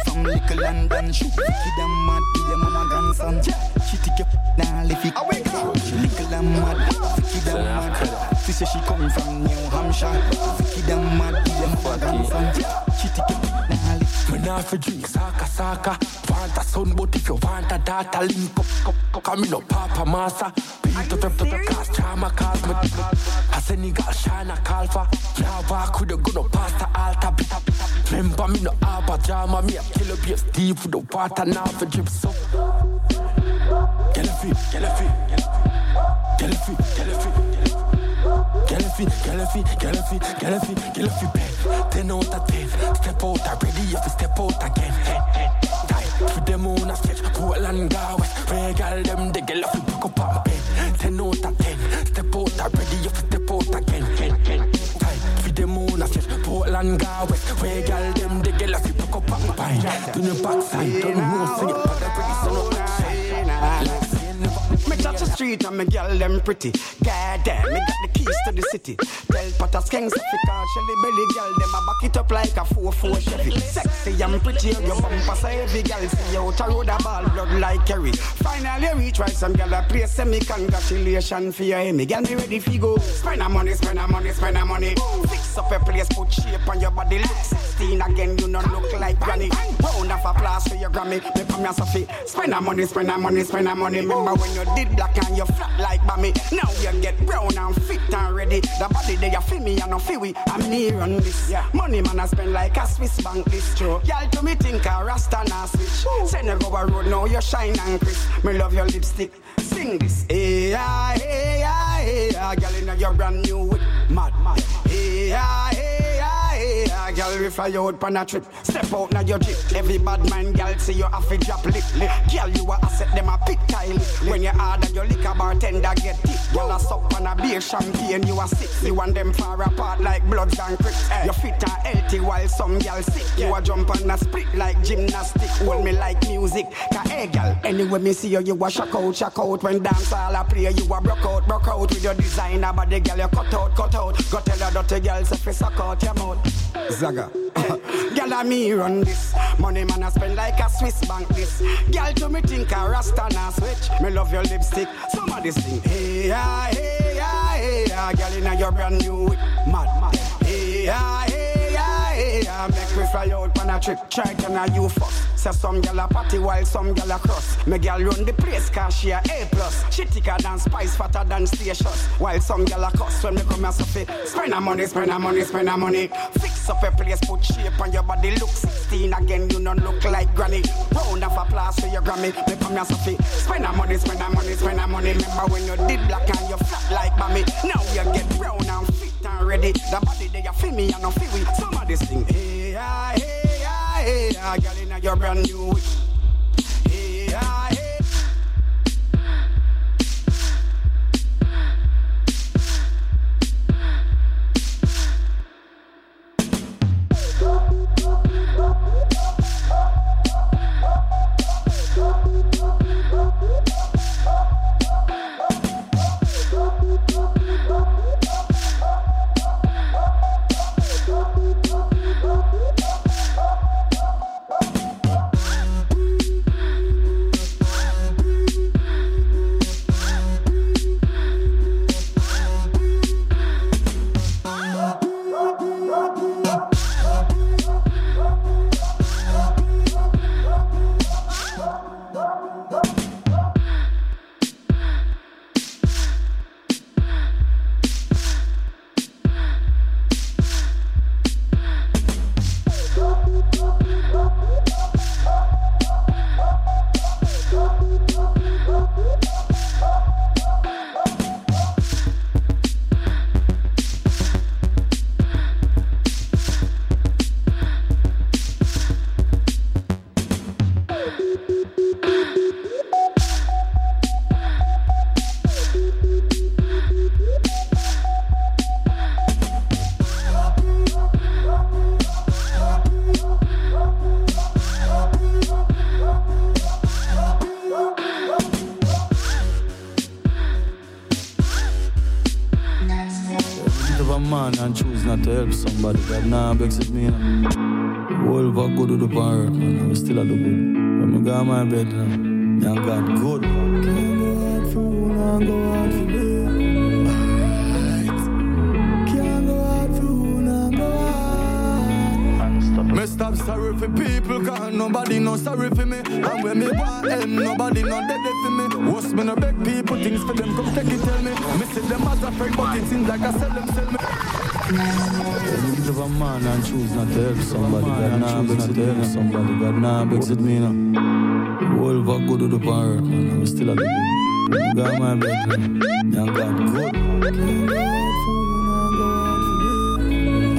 from little London. She wicked and mad, be your mama grandson. She take your now lift it. She little and mad, wicked and mad. She say she come from New Hampshire. Wicked and mad, be your mama grandson. She take your now lift it. Me nah fi drink saka. Want a son, but if you want a daughter, link up. Come in no papa massa. Beat up cast drama cause me. A Senegal Shana Calfa. Now walk with a gun up past the altar. Remember me no abba drama. Me a killer be deep with the water now for drip so. Get a feet. 10 out of 10. Step out already if you step out again. Time for them on a sketch. Portland Galway. Regal them they get off you back up on pen. 10 out of 10. Step out already if you step out again. Time for them on a sketch. Portland Galway. Regal them they get off you back up on pen. Do your backside. Don't know say it but already so no action. Me touch the street and me girl them pretty. Goddamn, me got the keys to the city. Tell Potter Skanks Africa, Shelly Belly girl, them a back it up like a 4-4 Chevy. Sexy and pretty, your bumper so heavy, girl see you out a road a ball blood like Kerry. Finally reach right, some girl a play semi congratulations for your me. Girl me ready fi go. Spend a money. Fix up a place, put shape on your body. Look 16 again, you don't look like granny. Round of applause for your Grammy. Me come here Sophie. Spend a money. Remember when you did black and you flat like Bammy. Now you get brown and fit and ready. The body there you feel me and no feel we. I'm near on this. Yeah. Money man I spend like a Swiss bank this true. Y'all to me think a Rasta na switch. Send you go a road now you shine and crisp. Me love your lipstick. Sing this. Hey ya, girl inna your brand new whip. Mad. Hey ya, girl if I out pan a trip. Step out now your jeep. Every bad man girl see you have to drop lip. Girl you a asset them a pick tile. When you order your liquor bartender get tip. Girl a suck on a beer champagne you a sip. You want them far apart like Bloods and Crips. You fit and healthy while some girl sick. You a jump on a split like gymnastic. Hold me like music. Cause hey girl, anyway me see you a shock out. When dance all a play you a broke out with your designer body girl you cut out. Go tell her dirty girls if you suck out your mouth. Zaga. Girl a me run this. Money man I spend like a Swiss bank this. Girl to me think a Rasta na switch. Me love your lipstick. Somebody sing. Hey ya, girl inna your brand new whip. Mad. Hey ya, make me fly out on a trip. Try to na you fuck. Say some girl a party while some girl a cross. Me girl run the place cause she a A+. She thicker than spice, fatter than stations. While some girl a cuss when me come here Sophie. Spend a money. Fix up a place, put shape on your body. Look 16 again, you don't look like granny. Round of applause for your Grammy. Me come here Sophie. Spend a money. Remember when you did black and you flat like Bammy. Now you get brown and fit and ready. The body there you feel me and no feel we. Somebody sing. Hey ya, girl inna your brand new whip. Hey ya. man and choose not to help somebody that nah vex with me. Whole of good to the bar, man. We still at the good. When I go on my bed now, me and God good. Can't go out for one, and go out for me. Can't go out for one, and go out. Me stop sorry for people, cause nobody no sorry for me. And when me want help, nobody no dead for me. What's me no beg people, things for them, come take it, tell me. Me see them as a friend, but it seems like I sell me. You give a man and choose not to help somebody. God nah begs it to help somebody. God nah begs it me now. Whole of good to the bar, man. We still at the good. I got my bed now. Me and God good. Can't go out for one, go out for me.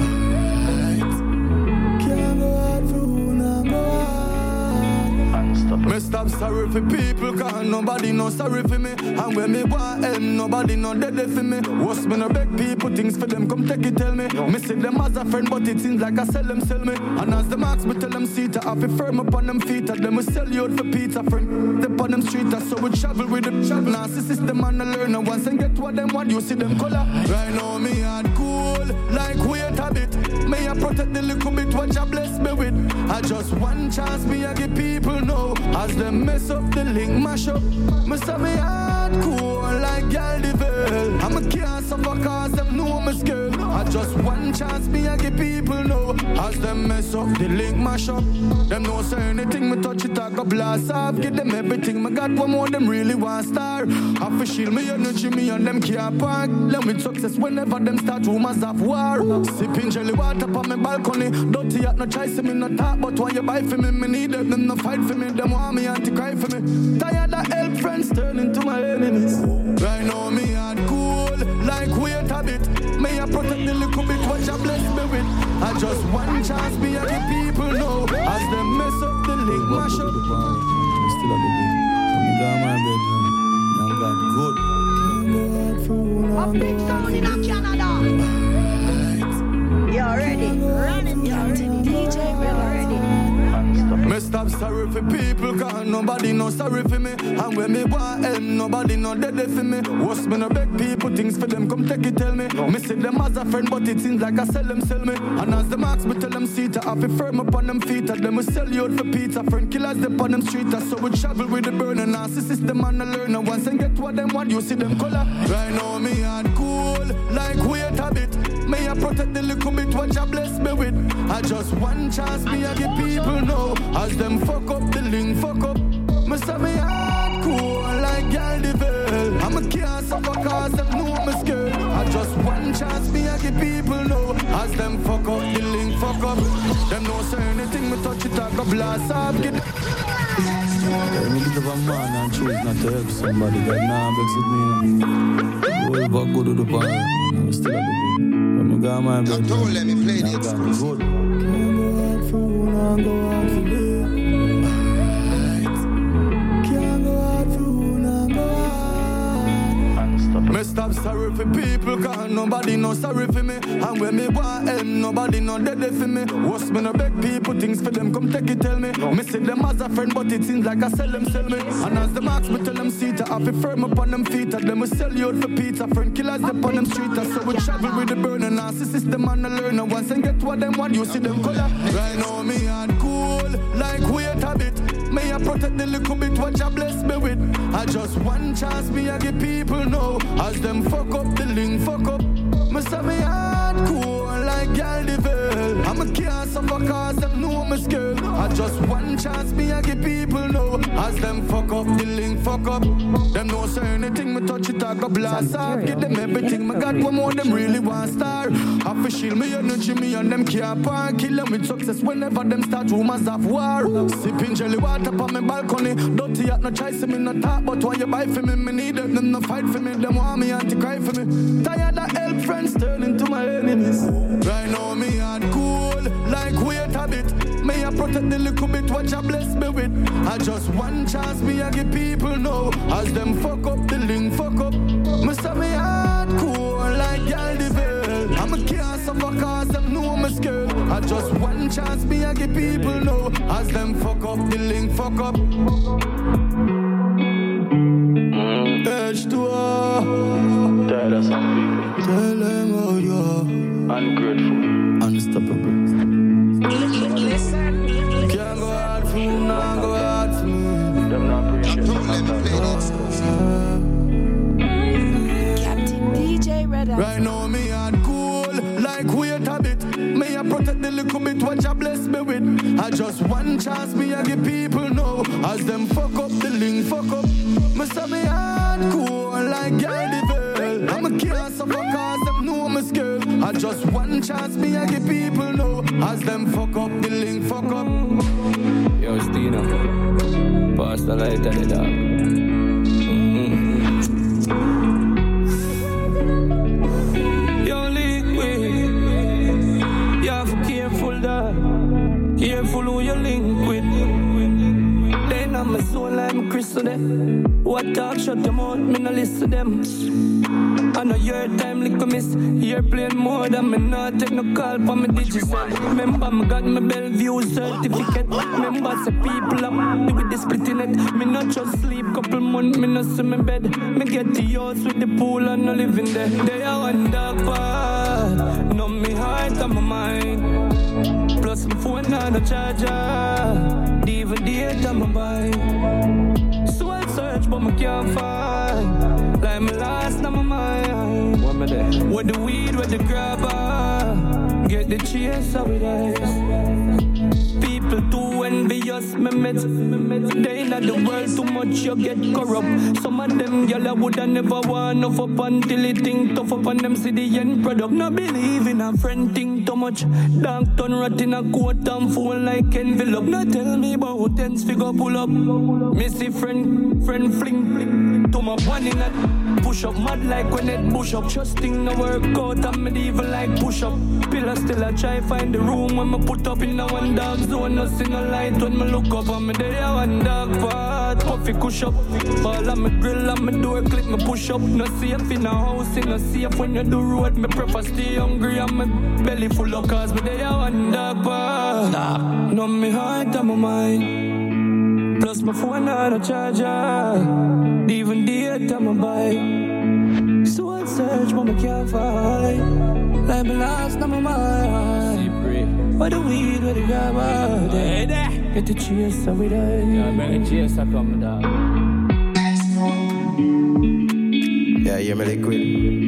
Can't go out for one, go out. Me stop sorry for people, cause nobody no sorry for me. And when me want help, nobody no dead for me. What's me no beg people, things for them, come take it, tell me. Me see them as a friend, but it seems like I sell me. And as them ask me, tell them seat, I have to firm up on them feet. And them will sell you out for pizza, friend. They on them street, so we travel with them. Narcissist, them and the learner. Once and get what them want, you see them color. Right now, me hard cool, like wait a bit. May I protect the little bit what you bless me with. I just one chance, me I give people know. As them mess up the link, mash up. Me say me hard cool, like y'all devil. I'm a can't suffer cause them know me scared. I just one chance, me I give people know. As them mess up the link, mash up. Them know say anything, me touch it, I go blast off. Give them everything, me got one more, them really want star. Have to shield me energy, me and them can't park. Let me success whenever them start rumors of war. Sipping jelly water on my balcony. Dirty at no choice, me no talk, but when you buy for me, me need them no fight for me. Them want me and to cry for me. Tired of help friends turning to my enemies. Right now me hard cool, like wait a bit. May I protect the little bit what you bless me with. I just one chance, me and the people know. As them mess up the link, mash up. Still at the good. Come down my bed now. Young God good. A big sound in Canada. You're ready. Run it, you're ready. DJ, we're ready. Me stop sorry for people, cause nobody no sorry for me. And when me want help, nobody no dead for me. What's me no beg people, things for them, come take it, tell me. Me see them as a friend, but it seems like I sell me. And as them ask me, tell them seat, I have to firm up on them feet. And them will sell you out for pizza, friend killers them on them street. So we travel with the burner, narcissist them and the learner. Once and get what them want, you see them color. Right now me hard cool, like wait a bit. May I protect the little bit what you bless me with. I just one chance, me I give people know. As them fuck up the link, fuck up. Me say me hard cool, like y'all devil. I'm a can't suffer cause them know me scared. I just one chance, me I give people know. As them fuck up the link, fuck up. Them no say anything, me touch it, I go blast off. Get me give a man and choose not to help somebody. God nah begs it me now. Whoever go to the bar, I'm still at the good. When I go on my bed, don't let me play the exclusive. Can't go out for one, go out for me. Can't go out for one, go out. Me stop sorry for people, cause nobody no sorry for me. And when me want help, nobody no dead for me. What's me no beg people, things for them, come take it, tell me. Me see them as a friend, but it seems like I sell me. And as them ask me, tell them seat, I have to firm up on them feet. And them will sell you out for pizza, friend killers them on them street. So we travel with the burner, narcissist them and the learner. Once and get what them want, you see them color. Right now me hard cool, like wait a bit. May I protect the little bit what you bless me with. I just one chance, me I give people know. As them fuck up the link, fuck up. Me say me hard cool, like y'all devil. I'm a can't suffer cause them know me scared. I just one chance, me I give people know. As them fuck up the link, fuck up. Them no say anything, me touch it, I go blast off. Give them everything, me got one more, them really want star. Have to shield me energy, me and them can't park. Kill them with success whenever them start rumors of war. Sipping jelly water on my balcony. Dirty at no choice, me no talk, but when you buy for me, me need them no fight for me. Them want me and to cry for me. Tired of help friends turning to my enemies. Right now me hard cool, like wait a bit. May I protect the little bit what you bless me with. I just one chance, me I give people know. As them fuck up the link, fuck up. Me say me hard cool, like y'all devil. I'm a can't suffer cause them know me scared. I just one chance, me I give people know. As them fuck up the link, fuck up. H2O. Tired of some people. Tell them how you're ungrateful, unstoppable. Listen. fool now go hard for me. Them not appreciate Captain DJ Red Eye. Right now me hard cool, like wait a bit. Me I protect the little bit what you bless me with. I just one chance me I give people know. As them fuck up the link, fuck up. Me say me hard cool, like girl devil. I'm a can't suffer cause them know me scared. I just one chance me I give people know. As them fuck up the link, fuck up. Yo, Stina, pass the light on the dog. Yo, liquid, you have to be careful, dog. Careful who you link with. They know my soul like my crystal there. What talk, shut them out, me no listen to them. I know your time, little miss. You're playing more than me, not take no call for me digits. Remember, me got my Bellevue certificate. Remember, say people up with the splitting it. Me not just sleep, couple months, me not see my bed. Me get the house with the pool and no living there. They are one dark part. No, me heart and my mind. Plus my phone and a charger. Even the data my mind. So I search but me can't find. Like me lost on my mind. What me there? With the weed, with the grabber. Get the chase out with eyes. People too envious, me met. They in the world too much, you get corrupt. Some of them gyal woulda never want enough up until it think tough up and them see the end product. No believe in a friend think too much. Dark turn rat in a coat and full like envelope. No tell me about tens figure pull up. Missy friend fling. To my one in a push up, mad like when it push up. Trusting no work out and medieval like push up. Pillar still I try find the room when me put up in a one dark zone. No see no light when me look up and me there one dark part. Puffy push up, all of me grill and me door clip me push up. No safe in a house, no safe when you do road. Me prefer stay hungry and me belly full of cause me there one dark part. No me heart and my mind. Plus my phone on a charger. Even data my bike. So I search but I can't find. Like me lost on my mind. But the weed with the grabber. Get the chase every day. Yeah, bring the chase up on the dog. Yeah, you me liquid.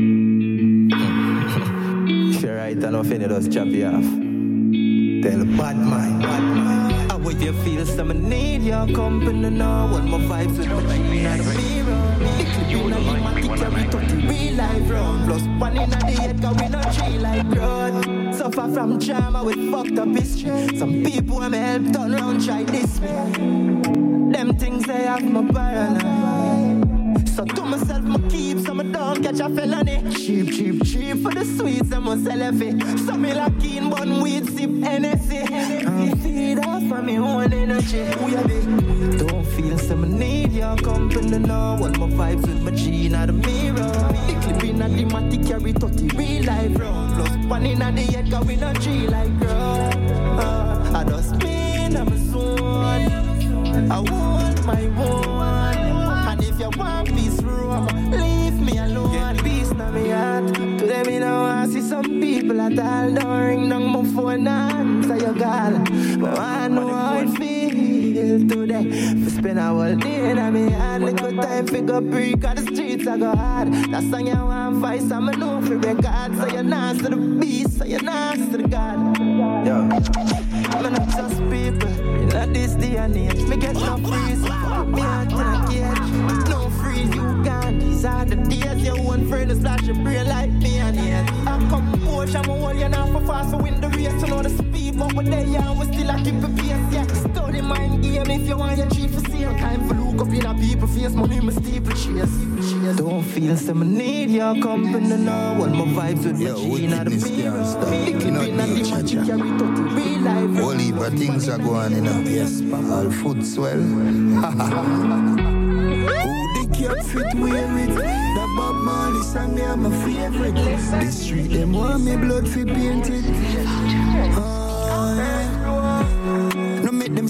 Sure right, I know if any does chop you off. Tell bad mind. How would you feel? Some need your company now. One more vibes with my tree in the mirror. The clip in the matic carry 30 real life round. Plus one in the head cause we no tree like road. Suffer from trauma with fucked up history. Some people want me help turn round try this way. Them things they have my paranoid. So to myself, my keep, so I don't catch a felony. Cheap for the sweets, I must sell it. So me like in one weed, sip NSC. And feed off from me own energy. Don't feel some need your company now. One more vibes with my G in the mirror. The clip in the matic carry 30 real life round. Plus one in the head, cause we no tree like girl. I just mean I'm a zone. I want my one. If you want peace room, leave me alone. Get peace now me heart. Today me now I see some people at all. Don't ring down my phone and answer your call. But I know how it feels today. For spend a whole day in me heart. Little time for go break on the streets I go hard. That song you want voice I'm a know for record. So you're nice to the beast, so you're nice to the God. Yo, I'm not just people. Not this day and age. Me get no freeze. Me heart in a cage. No freeze, you can't. These are the days your one friend is flash a brain like me and yet. I come push, I'm a wall, you're not for fast to win the race. You know the speed, but we're there, yeah, we still a keep the pace, yeah. Study mind game if you want your chief for sale. Time for look up in a people face, money my steeple chase. Don't feel some need your company now. One more vibes with my G in the mirror. The clip in the magic carry 30 real life. All heap of things are going on, yes, all food swell. Who the cat fit wear it? The Bob Marley song me are my favorite. The street them want me blood fi paint it. No make them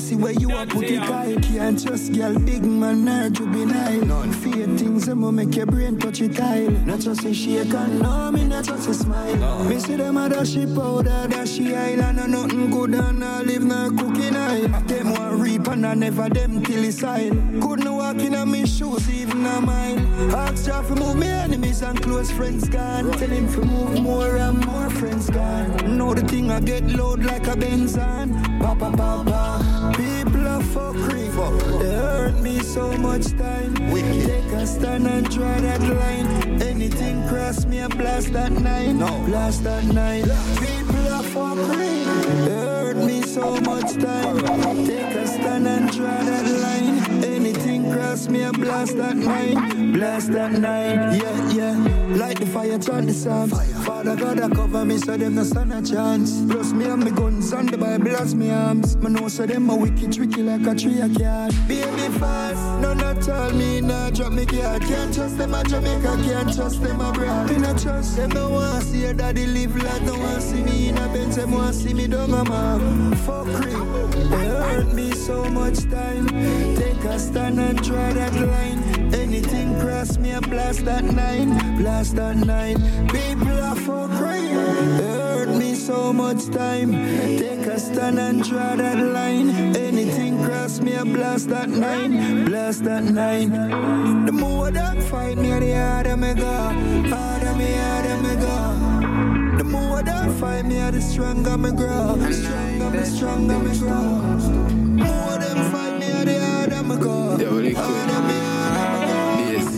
pussy where you are put it high. Can't just girl, big man, or juvenile. None fear things that will make your brain touch it tile. Not just a shake and no, me not just a smile. Me see them a dash it powder, dash it island, and nothing good and I live no cooking eye. Them want reap and I never them till it's silent. Couldn't walk in on me shoes, even on mine. Ask Jah for move me enemies and close friends gone. Tell him to move more and more friends gone. Know the thing I get load like a Benzan. Papa, papa, people are fuckery. They hurt me so much time. Take a stand and try that line. Anything cross me, I blast that nine. Blast that nine. People are fuckery. They hurt me so much time. Take a stand and try that line. Anything cross me, I blast that nine. Blast that nine. Yeah, yeah. Light the fire, chant the psalms. Father God, I cover me so them no stand a chance. Plus me and me guns and the Bible as me arms. Me know so them a wicked tricky like a tree a cat. Baby fast, none at all me nah drop me cat. Can't trust them a Jamaica, can't trust them abroad. Me not trust them, no want see your daddy live like no want see me in a Benz. Them want see me down a mom. Fuckery, they hurt me so much time. Take a stand and try that line. Anything cross me, I blast that nine. Blast that nine. People are fuckery, they hurt me so much time. Take a stand and try that line. Anything cross me, I blast that nine. Blast that nine. The more that fight me, the harder me go. Harder me go. The more that fight me, the stronger me grow. Stronger me grow. More them fight me, the harder me go. Harder me go. Yes.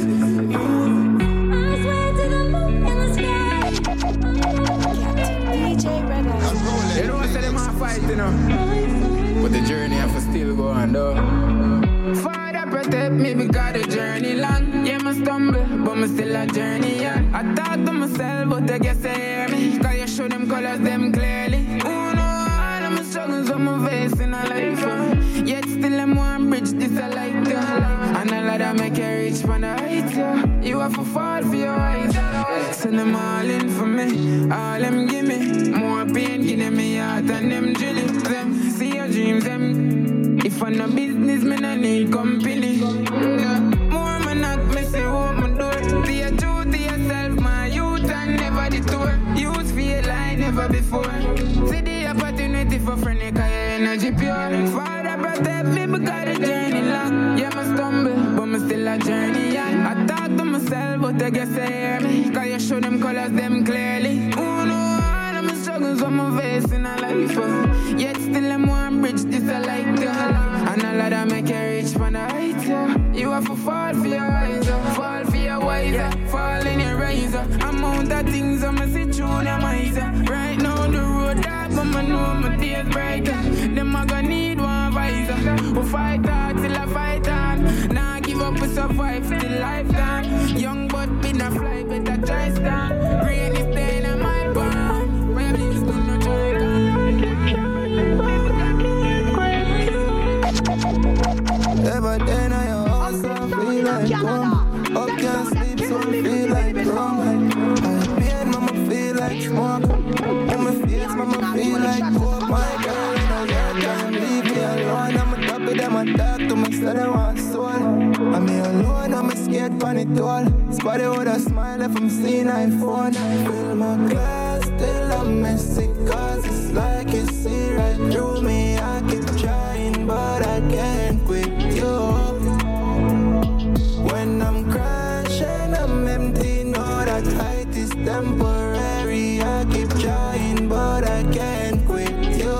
I swear to the moon in the sky. DJ Brother. They don't say them a fight, you know. But the journey have to still go on, though. Father protect me because the journey long. Yeah, I stumble, but me still a journey on. I talk to myself, but I guess they hear me. Cause you show them colors, them clearly. Oh no, all of my struggles on my face in a life. Yet still I'm one bridge, this I like. And a lot of make you reach for the heights, yeah. You have to fall for your eyes. Send them all in for me, all them give me. More pain, give me heart and them drill it. Them see your dreams, them. If I'm no business, man, I need company. Yeah. More man not messy, what my door. Be a true to yourself, my youth, and never detour. Youth feel like never before. See the opportunity for friend, cause your energy pure. Father protect me because the journey long. Yeah, I stumble, but me still a journey on. I talk to myself, but I guess they hear me. Cause you show them colors, them clearly. Oh no, all of my struggles on my face in a life. Yet still I'm one bridge, this I like. And a lot of make you reach for the heights, yeah. You have to fall for your eyes, fall for your wiser, fall in your razor. Amount of things I'm see through them eyes. Right now the road dark, but I know my days brighter. Them I gonna need one visor. We'll fight hard till I fight on. Now give up, we survive till lifetime. Young but been a fly, better try stand. Rain is staying on my bond. Where please do not try. Every day now your house I feel like home. Up can't sleep so I feel like drum. I pain mama feel like smoke. On my face mama feel like hope. My girl in a yard can't leave me alone. I'm a top of them and talk to me so they want soul. I'm here alone, I'm scared pan it all. Spotty with a smile if I'm seeing iPhone. I fill my glass till I'm messy. Cause it's like you see right through me. I keep trying but I can't quit you. When I'm crashing, I'm empty. Know that height is temporary. I keep trying, but I can't quit you.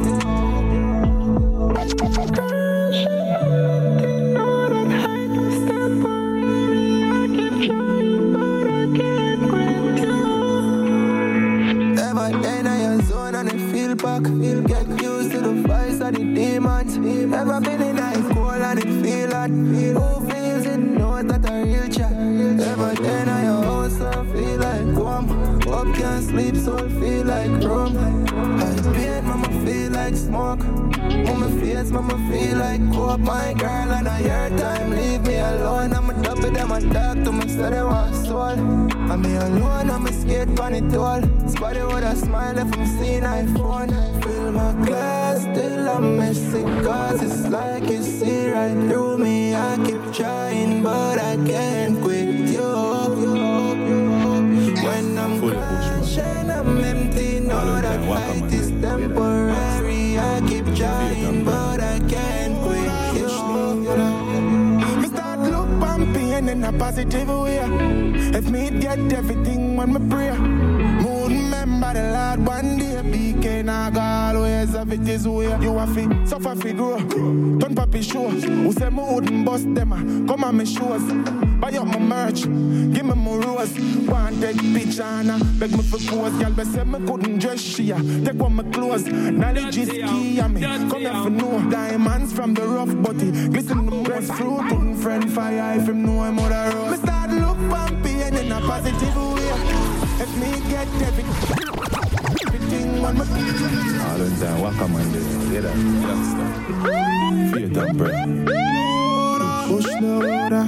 Know that height is temporary. I keep trying, but I can't quit you. Every day now you're zone and I feel back. Get used to the voice of the demons. Ever been in ice cold and it feel hot. Who feels it? Know that a real chat. Every day now your house I feel like warm. Up can't sleep, soul feel like rum. High pain, mama feel like smoke. Mama face, mama feel like coke. My girl and I your time, leave me alone. I'm a double them, I talk to me, so they want soul. I'm me alone, I'm a scared on it all. Spotty with a smile if I'm seeing iPhone. Fill my glass, still I'm messy. Cause it's like you see right through me. I keep trying, but I can't quit you. When I'm crashing, I'm empty. Know that fight is temporary. I keep trying, but I can't quit you. Me start look bumpy and in a positive way. If me get everything when me pray. Mood remember the Lord one day. BK naga always have it his way. You have to suffer fi grow. Turn papi show. Who say me wouldn't bust them? Come on me shows. Buy up my merch. Give me my rose. Want take picture and beg me for pose. Girl be say me couldn't dress she. Take one my clothes. Knowledge is key on me. Come here for know. Diamonds from the rough body. Glisten the most fruit. Couldn't friend fire if him know I'm other road. Me start look bumpy and in a positive way. If me get everything on my all the time, walk on man, get that stuff. Faith and prayer. Push the water.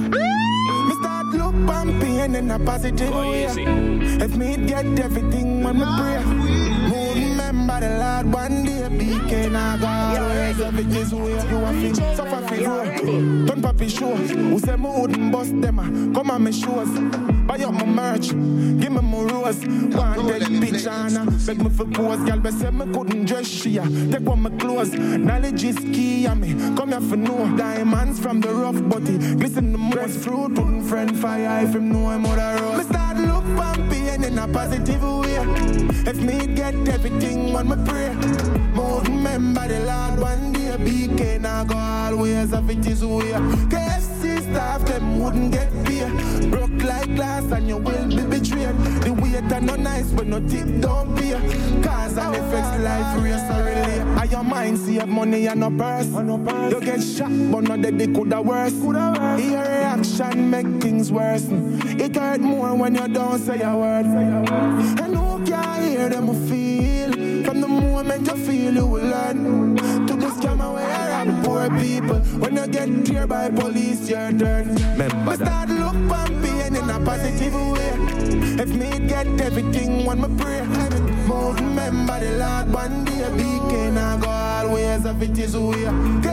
Me start look bumpy and in a positive way. If me get everything on my prayer. Moon remember the Lord one day. BK naga always have it his way. You have to suffer for grow. Turn papi show. Who say me wouldn't bust them? Come on me shows. Buy up my merch, give me my rose. Want take picture and beg me for pose. Girl be say me couldn't dress she. Take one my clothes. Knowledge is key on me. Come here for know. Diamonds from the rough body. Glisten the most fruit. Couldn't friend fire if him know I'm other road. Me start look bumpy and in a positive way. If me get everything on my prayer. More remember the Lord one day. BK naga always have it his way. KFC staff them wouldn't get beer. Broke like glass and you will be betrayed. The waiter no nice but no tip don't pay. Cause and effects life race or relay. And your mind save money and no purse. You get shot but not that they coulda worse. Your reaction make things worse. It hurt more when you don't say a word. And who can hear them feel? From the moment you feel you will learn. To the scam away around poor people. When you get cleared by police your turn. Remember start look bumpy and in a positive way. If me get everything when me pray. More remember the Lord one day. BK naga always have it his way.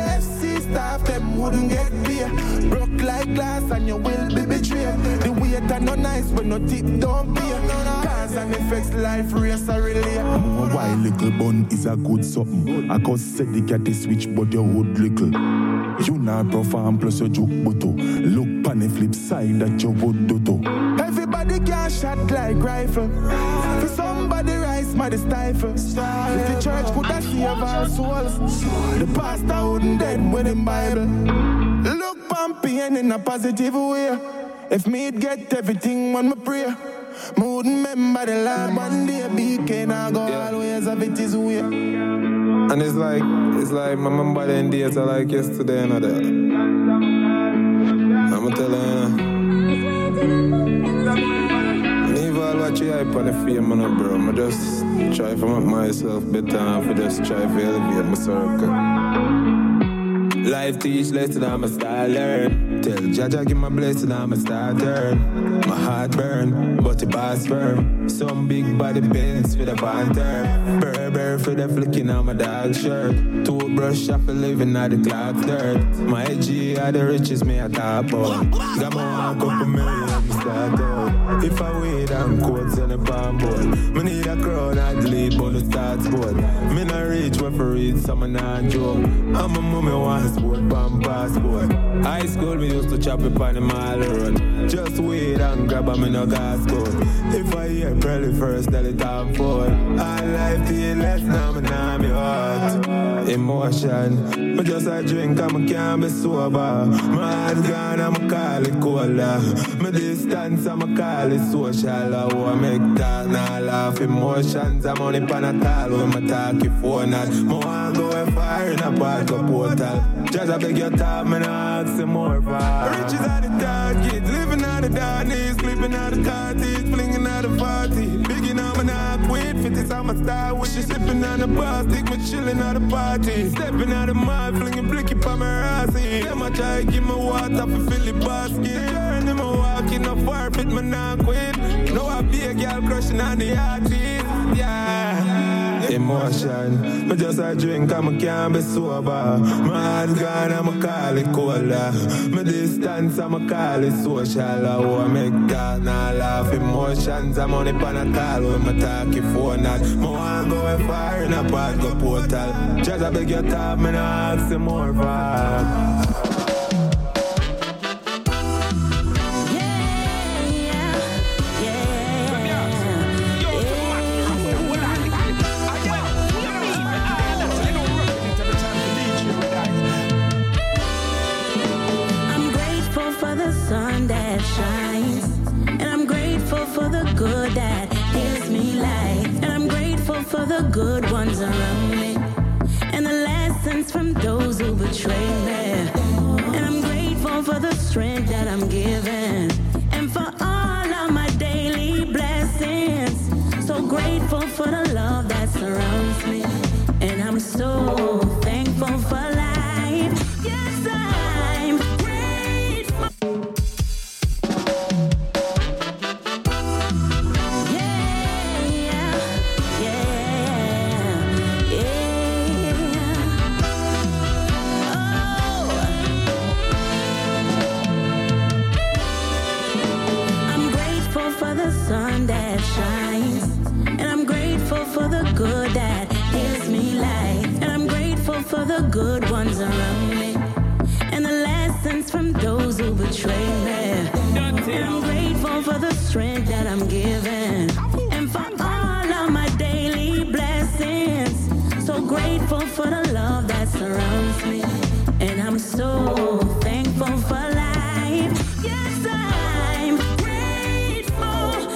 KFC staff them wouldn't get beer. Broke like glass and you will be betrayed. The waiter no nice but no tip don't pay. Cause and effects life race or relay. Why little bun is a good something. I cause said the cat is switch but your hood little. You not perform plus your joke buto. Look on the flip side that you would do to. Everybody can shot like rifle. For somebody rise my stifle. If the church could have saved our souls, the pastor wouldn't dead with him Bible. Look bumpy and in a positive way. If me get everything when me pray. Mood remember the Lord one day. BK naga always have it his way. And it's like my remember them days are like yesterday and that. I'ma tell you, leave all what you hype on the fame, man, bro. I just try to make myself better and I just try to elevate my circle. Life teach lesson, I'ma start learn. Tell Jaja give my blessing, I'ma start turn. My heart burn, but the boss firm. Some big body pants for the panther. Burr for the flicking on my dog shirt. Toothbrush off a living at the clock dirt. My G are the richest me I top about. Got my one couple million start out. If I wait on quotes on the palm board. Me need a crowd at the lead on the start sport. Me not reach where for read, some not joke. I'm a mummy one sport, palm passport. High school me used to chop it on the mile road. Just wait and grab a me no gas code. If I hear probably first tell it I'm forward. All life till less now me nah me heart. Emotion, but just a drink and me can't be sober. My heart gone and me call it cola. My distance and me call it social. I want make talk now laugh. Emotions I'm on it pan a tall when me talk it phone. I want go fire in a park of portal. Just a beg your time and I ask you more for. Riches are the target, living out the darkness, sleeping out the cottage, flinging out the party. Bigging on my knock with 50s on my style, when she sipping on the bar, stick me chilling at the party. Stepping out the mud, flinging blicky pa my rossi. Them I try to give my water for Philly basket. Turn them a walking up far, fit my knock with. No, I be a girl crushing on the artist, yeah. Emotion, but just a drink and I can't be sober. My heart gone and I call it cola. My distance and I call it social. I want to make that now laugh. Emotions, I'm on it on a call when I talk your phone. I want to go far in a park, go portal. Just a beg your top, me not ask you more for. Good that gives me life, and I'm grateful for the good ones around me, and the lessons from those who betray me, and I'm grateful for the strength that I'm given, and for all of my daily blessings. So grateful for the love that surrounds me, and I'm so thankful for life. Yes, I'm grateful. Good that gives me life, and I'm grateful for the good ones around me, and the lessons from those who betray me, and I'm grateful for the strength that I'm given, and for all of my daily blessings. So grateful for the love that surrounds me, and I'm so thankful for life. Yes, I'm grateful.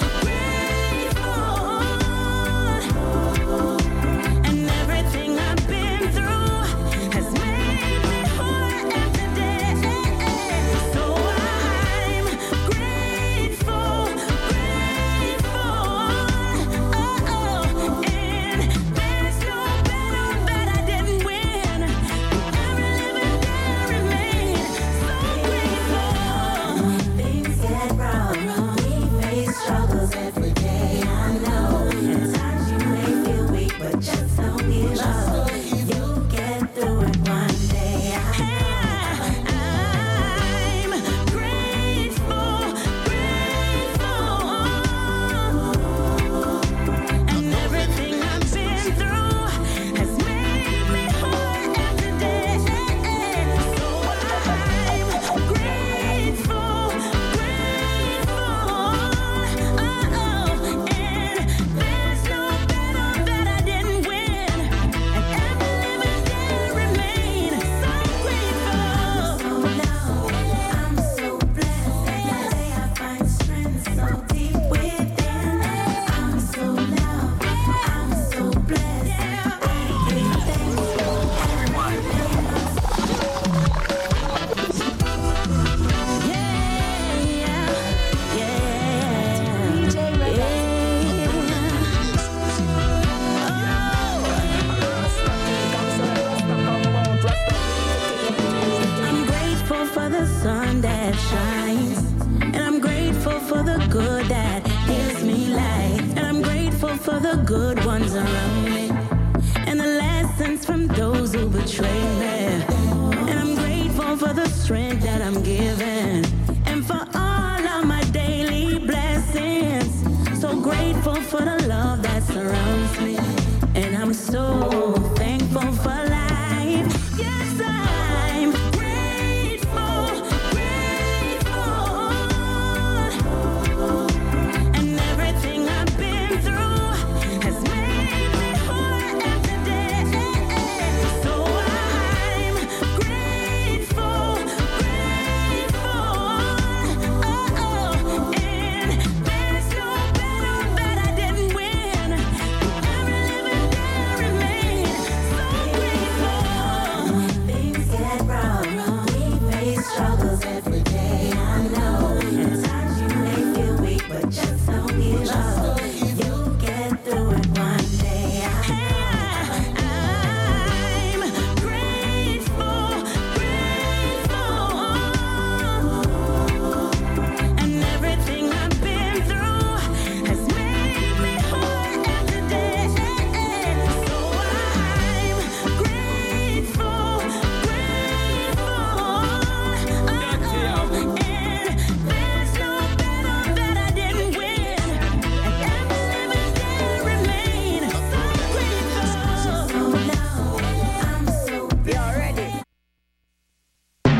For the good ones around me, and the lessons from those who betray me, and I'm grateful for the strength that I'm given, and for all of my daily blessings. So grateful for the love that surrounds me, and I'm so